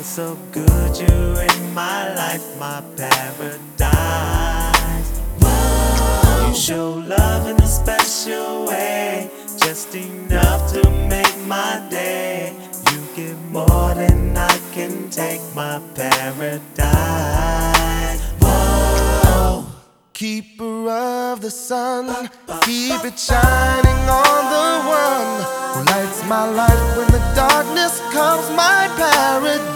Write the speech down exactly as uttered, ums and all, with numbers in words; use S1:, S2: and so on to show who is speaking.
S1: feel so good, you're in my life, my paradise. Whoa. You show love in a special way, just enough to make my day. You give more than I can take, my paradise. Whoa.
S2: Keeper of the sun, keep it shining on the one who lights my life when the darkness comes, my paradise.